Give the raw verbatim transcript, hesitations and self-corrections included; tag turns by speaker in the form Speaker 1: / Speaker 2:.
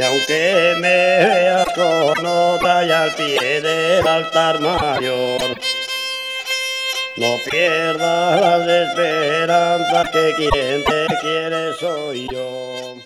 Speaker 1: Y aunque me veas con otra y al pie del altar mayor, no pierdas las esperanzas, que quien te quiere soy yo.